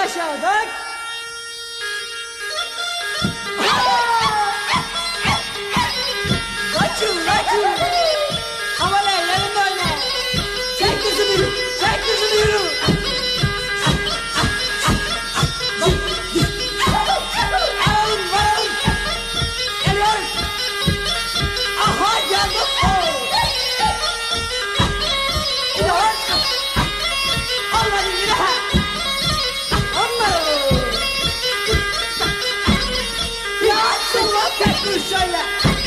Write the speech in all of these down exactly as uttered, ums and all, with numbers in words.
aşağıdan. Kaçın kaçın. Havalar yanım böyle. Çek kızını yürü. Çek kızını yürü. Alın varın. Geliyor. Aha geldim. İyi var. Olmadı yine ha. Amma. Ya Allah tek dur şöyle.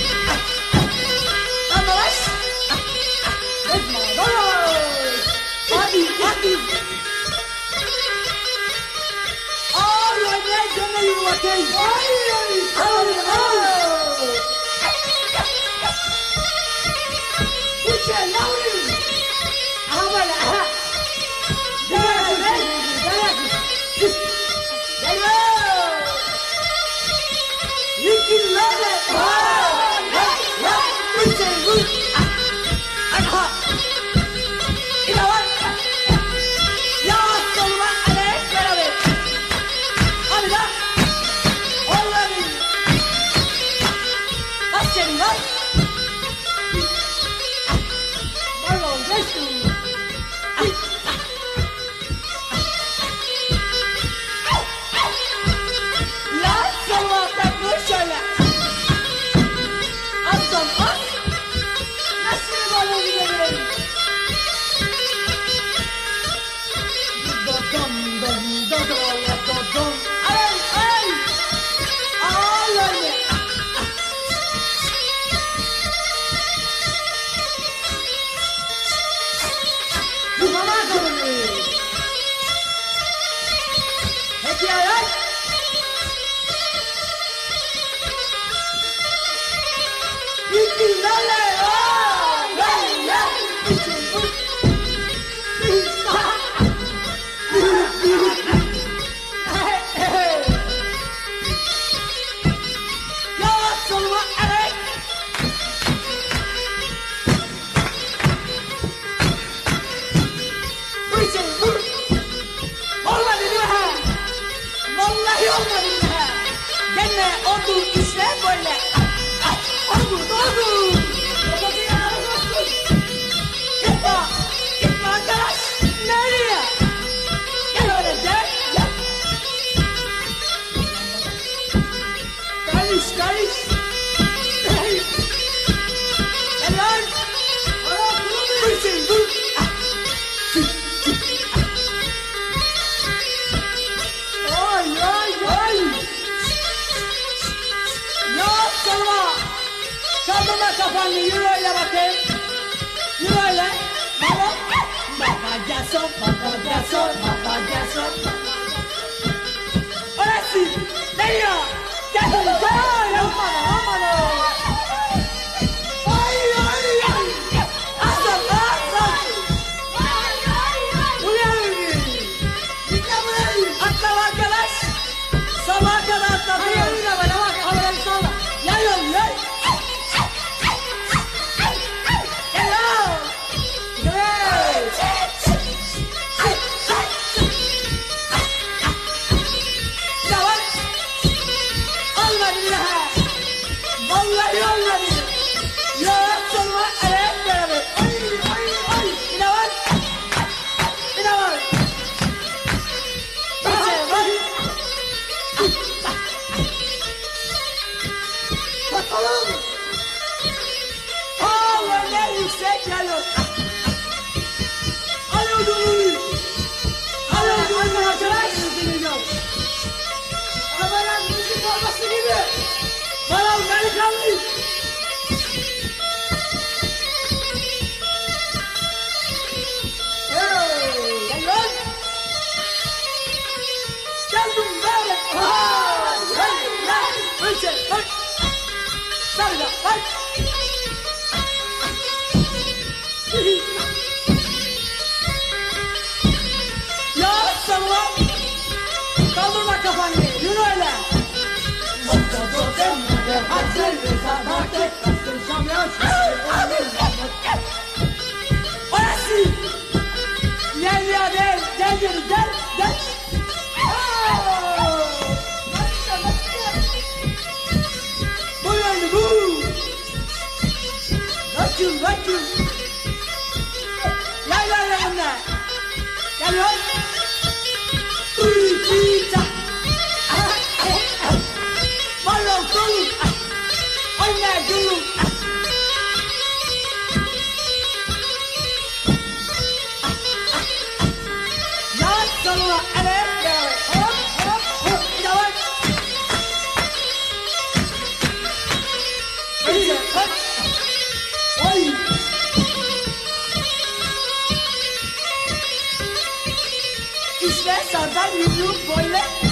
Hadi hadi. Ay ay ay canına yürü bakayım. Ay ay ay ay. Uçan yavrum. Aha böyle aha. Gel gel gel. Gel. Yikin lale. Vay vay vay. Uçan vur. Aha. İne var. Ya soluma alek beraber. Hadi da. Oğlanın. Bak senin var. Var ol geçtim. Ya soluma takma şöyle. Aslan as. Nasıl bana gidelim? Dom dom dom dom dom. Ay ay. Ay ay. Bu mama kalını. Peki ay ay. İki lale. Ay ay ay. Ya soluma alek. Vur seni vur. Olmadı değil mi ha? Vallahi olmadı değil mi ha? Gene oldu işte böyle. Oldu oldu. Babası yanarız olsun. Gitme. Gitme arkadaş. Nereye? Gel öyle gel. Gel. Karış karış. Karış. Gel lan. Dur sen dur. Ay ay ay. Ya salma. Kaldırma kafanı yürü öyle bakayım. Yürü öyle. Baba. Baba gelsin. Baba gelsin. Baba gelsin. Orası. Nereye? Gel gel. Aman aman. Ay ay ay. Aslan aslan. Uyanın. Atla arkadaş. Sabaha kadar atla. Uyanın bana bak. Havayı salla. Yay oğlum yay. Gel lan. Gel. Yavaş. Olmadı bir daha. Vallahi olmadı. Ya soluma alek beraber. Ay ay ay. Yine var. Yine var. Bir şey var. Bakalım. Aa ne yüksek geliyor. Alo dur. Alo dur arkadaş. Arabalar müzik olması gibi. Bana delikanlı. Hey, gel lan. Geldim böyle. Aa, gel lan. Önce bak. Sarıda bak. Ya salla. Kaldırma kafanı. Yürü öyle. Orası. Gel ya gel. Gel gel gel. Gel. Vacun, vacun. Lay lay lay lay. Geliyor. Uy, pizza. Marlon dolu. Oyna dolu. Yan soluna evet beraber. Hop hop hop. Yavaş. Hadi hop. Oy. İşte sardan yumruk böyle.